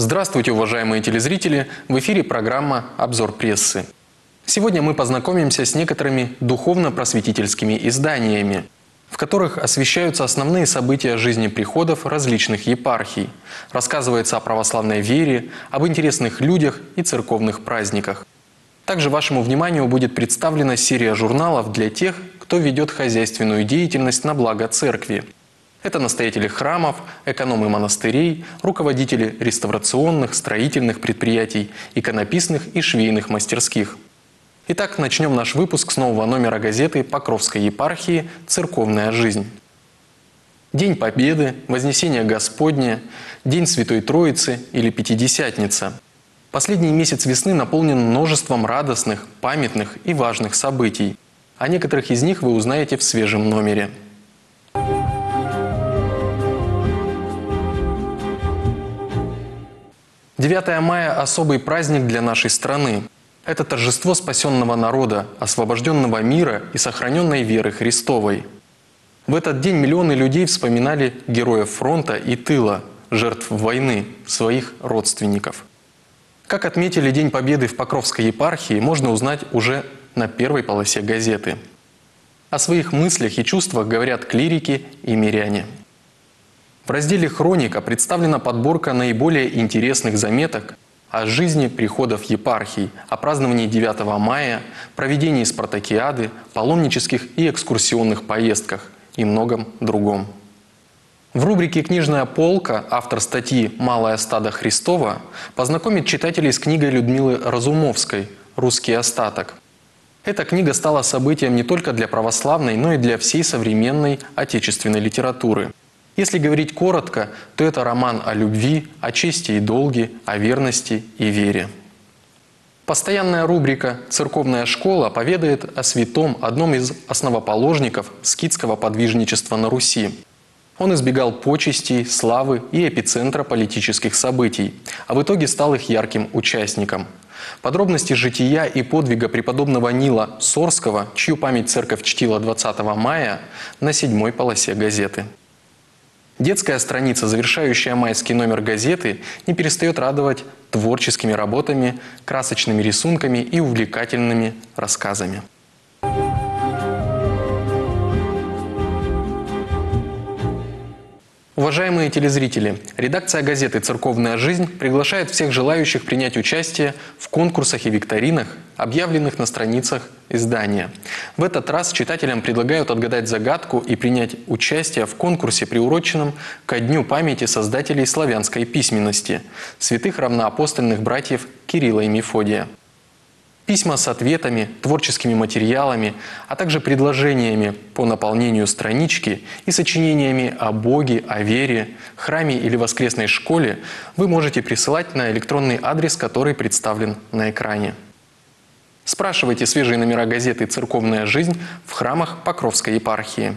Здравствуйте, уважаемые телезрители! В эфире программа «Обзор прессы». Сегодня мы познакомимся с некоторыми духовно-просветительскими изданиями, в которых освещаются основные события жизни приходов различных епархий. Рассказывается о православной вере, об интересных людях и церковных праздниках. Также вашему вниманию будет представлена серия журналов для тех, кто ведет хозяйственную деятельность на благо церкви. Это настоятели храмов, экономы монастырей, руководители реставрационных, строительных предприятий, иконописных и швейных мастерских. Итак, начнем наш выпуск с нового номера газеты Покровской епархии «Церковная жизнь». День Победы, Вознесение Господне, День Святой Троицы или Пятидесятница. Последний месяц весны наполнен множеством радостных, памятных и важных событий. О некоторых из них вы узнаете в свежем номере. 9 мая – особый праздник для нашей страны. Это торжество спасенного народа, освобожденного мира и сохраненной веры Христовой. В этот день миллионы людей вспоминали героев фронта и тыла, жертв войны, своих родственников. Как отметили День Победы в Покровской епархии, можно узнать уже на первой полосе газеты. О своих мыслях и чувствах говорят клирики и миряне. В разделе «Хроника» представлена подборка наиболее интересных заметок о жизни приходов епархий, о праздновании 9 мая, проведении спартакиады, паломнических и экскурсионных поездках и многом другом. В рубрике «Книжная полка» автор статьи «Малое стадо Христово» познакомит читателей с книгой Людмилы Разумовской «Русский остаток». Эта книга стала событием не только для православной, но и для всей современной отечественной литературы. Если говорить коротко, то это роман о любви, о чести и долге, о верности и вере. Постоянная рубрика «Церковная школа» поведает о святом, одном из основоположников скитского подвижничества на Руси. Он избегал почестей, славы и эпицентра политических событий, а в итоге стал их ярким участником. Подробности жития и подвига преподобного Нила Сорского, чью память церковь чтила 20 мая, на 7-й полосе газеты. Детская страница, завершающая майский номер газеты, не перестает радовать творческими работами, красочными рисунками и увлекательными рассказами. Уважаемые телезрители, редакция газеты «Церковная жизнь» приглашает всех желающих принять участие в конкурсах и викторинах, объявленных на страницах издания. В этот раз читателям предлагают отгадать загадку и принять участие в конкурсе, приуроченном ко Дню памяти создателей славянской письменности – святых равноапостольных братьев Кирилла и Мефодия. Письма с ответами, творческими материалами, а также предложениями по наполнению странички и сочинениями о Боге, о вере, храме или воскресной школе вы можете присылать на электронный адрес, который представлен на экране. Спрашивайте свежие номера газеты «Церковная жизнь» в храмах Покровской епархии.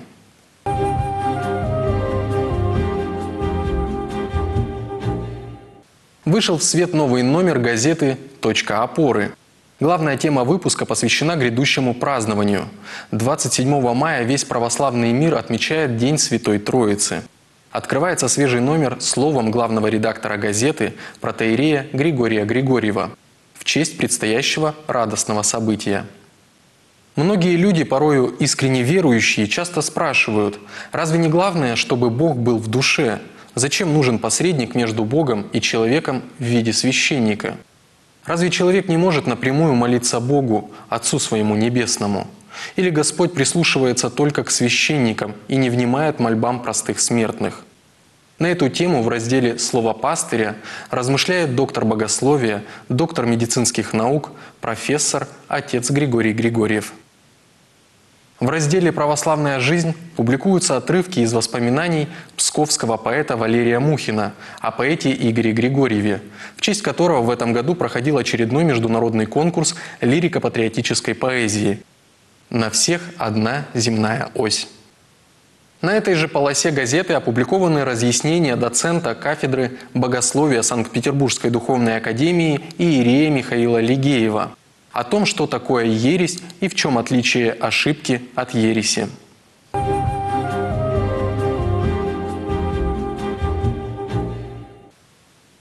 Вышел в свет новый номер газеты «Точка опоры». Главная тема выпуска посвящена грядущему празднованию. 27 мая весь православный мир отмечает День Святой Троицы. Открывается свежий номер словом главного редактора газеты протоиерея Григория Григорьева в честь предстоящего радостного события. Многие люди, порою искренне верующие, часто спрашивают, разве не главное, чтобы Бог был в душе? Зачем нужен посредник между Богом и человеком в виде священника? Разве человек не может напрямую молиться Богу, Отцу Своему Небесному? Или Господь прислушивается только к священникам и не внимает мольбам простых смертных? На эту тему в разделе «Слово пастыря» размышляет доктор богословия, доктор медицинских наук, профессор, отец Григорий Григорьев. В разделе «Православная жизнь» публикуются отрывки из воспоминаний псковского поэта Валерия Мухина о поэте Игоре Григорьеве, в честь которого в этом году проходил очередной международный конкурс лирико-патриотической поэзии «На всех одна земная ось». На этой же полосе газеты опубликованы разъяснения доцента кафедры богословия Санкт-Петербургской духовной академии иерея Михаила Лигеева о том, что такое ересь и в чем отличие ошибки от ереси.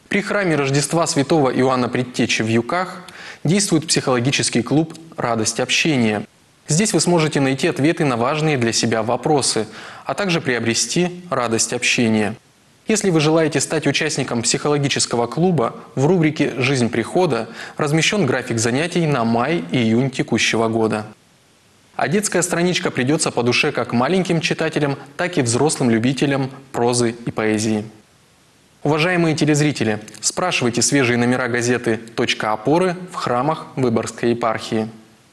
При храме Рождества святого Иоанна Предтечи в Юках действует психологический клуб «Радость общения». Здесь вы сможете найти ответы на важные для себя вопросы, а также приобрести радость общения. Если вы желаете стать участником психологического клуба, в рубрике «Жизнь прихода» размещен график занятий на май и июнь текущего года. А детская страничка придется по душе как маленьким читателям, так и взрослым любителям прозы и поэзии. Уважаемые телезрители, спрашивайте свежие номера газеты «Точка опоры» в храмах Выборгской епархии.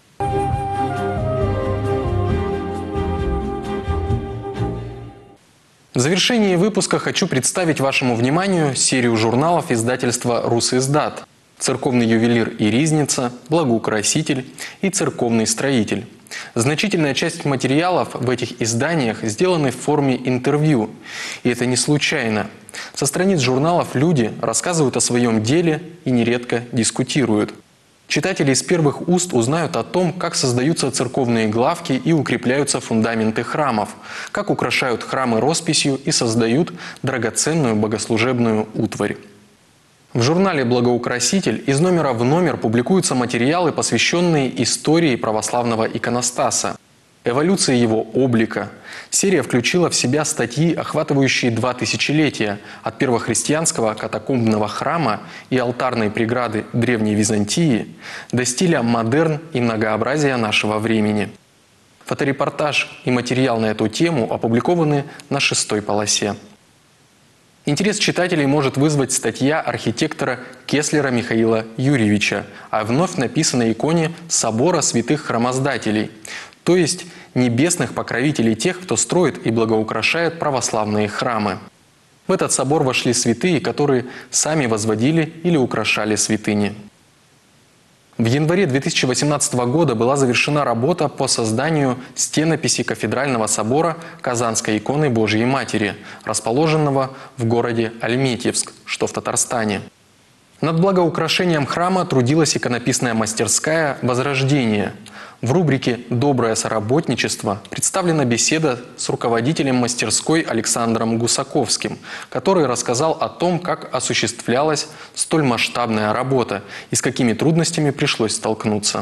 В завершении выпуска хочу представить вашему вниманию серию журналов издательства «Русиздат», «Церковный ювелир и ризница», «Благоукраситель» и «Церковный строитель». Значительная часть материалов в этих изданиях сделаны в форме интервью. И это не случайно. Со страниц журналов люди рассказывают о своем деле и нередко дискутируют. Читатели из первых уст узнают о том, как создаются церковные главки и укрепляются фундаменты храмов, как украшают храмы росписью и создают драгоценную богослужебную утварь. В журнале «Благоукраситель» из номера в номер публикуются материалы, посвященные истории православного иконостаса, эволюции его облика. Серия включила в себя статьи, охватывающие 2 тысячелетия от первохристианского катакомбного храма и алтарной преграды Древней Византии до стиля модерн и многообразия нашего времени. Фоторепортаж и материал на эту тему опубликованы на 6-й полосе. Интерес читателей может вызвать статья архитектора Кеслера Михаила Юрьевича о вновь написанной иконе собора святых храмоздателей, то есть небесных покровителей тех, кто строит и благоукрашает православные храмы. В этот собор вошли святые, которые сами возводили или украшали святыни. В январе 2018 года была завершена работа по созданию стенописи кафедрального собора Казанской иконы Божьей Матери, расположенного в городе Альметьевск, что в Татарстане. Над благоукрашением храма трудилась иконописная мастерская «Возрождение». В рубрике «Доброе соработничество» представлена беседа с руководителем мастерской Александром Гусаковским, который рассказал о том, как осуществлялась столь масштабная работа и с какими трудностями пришлось столкнуться.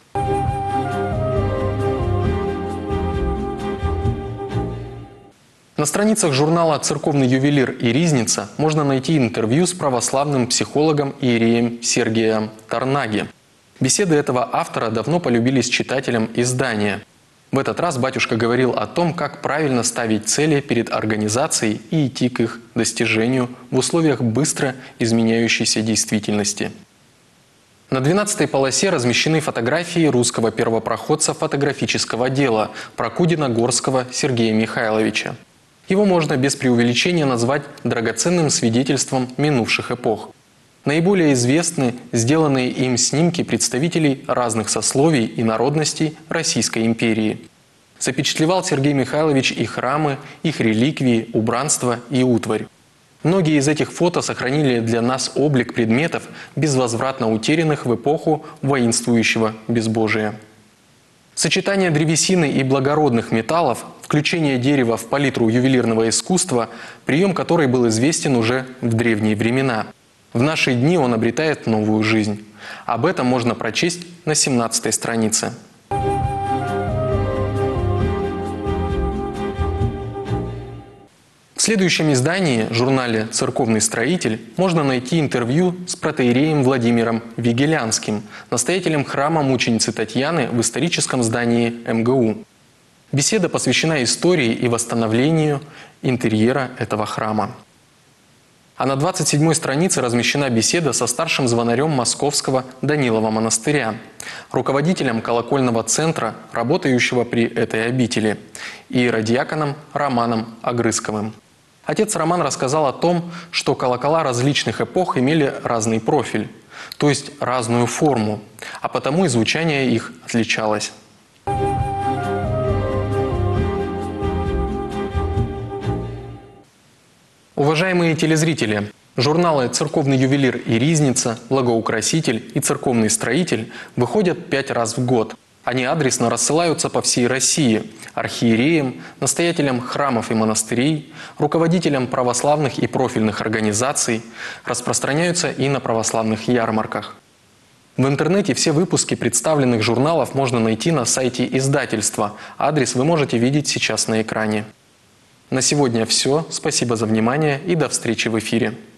На страницах журнала «Церковный ювелир и ризница» можно найти интервью с православным психологом иереем Сергием Тарнаги. Беседы этого автора давно полюбились читателям издания. В этот раз батюшка говорил о том, как правильно ставить цели перед организацией и идти к их достижению в условиях быстро изменяющейся действительности. На 12-й полосе размещены фотографии русского первопроходца фотографического дела Прокудина-Горского Сергея Михайловича. Его можно без преувеличения назвать драгоценным свидетельством минувших эпох. Наиболее известны сделанные им снимки представителей разных сословий и народностей Российской империи. Запечатлевал Сергей Михайлович и храмы, их реликвии, убранство и утварь. Многие из этих фото сохранили для нас облик предметов, безвозвратно утерянных в эпоху воинствующего безбожия. Сочетание древесины и благородных металлов, включение дерева в палитру ювелирного искусства, прием который был известен уже в древние времена. В наши дни он обретает новую жизнь. Об этом можно прочесть на 17-й странице. В следующем издании, журнале «Церковный строитель», можно найти интервью с протоиереем Владимиром Вигелянским, настоятелем храма мученицы Татьяны в историческом здании МГУ. Беседа посвящена истории и восстановлению интерьера этого храма. А на 27-й странице размещена беседа со старшим звонарем Московского Данилова монастыря, руководителем колокольного центра, работающего при этой обители, и иеродиаконом Романом Огрызковым. Отец Роман рассказал о том, что колокола различных эпох имели разный профиль, то есть разную форму, а потому и звучание их отличалось. Уважаемые телезрители, журналы «Церковный ювелир и ризница», «Благоукраситель» и «Церковный строитель» выходят 5 раз в год. Они адресно рассылаются по всей России архиереям, настоятелям храмов и монастырей, руководителям православных и профильных организаций, распространяются и на православных ярмарках. В интернете все выпуски представленных журналов можно найти на сайте издательства. Адрес вы можете видеть сейчас на экране. На сегодня все. Спасибо за внимание и до встречи в эфире.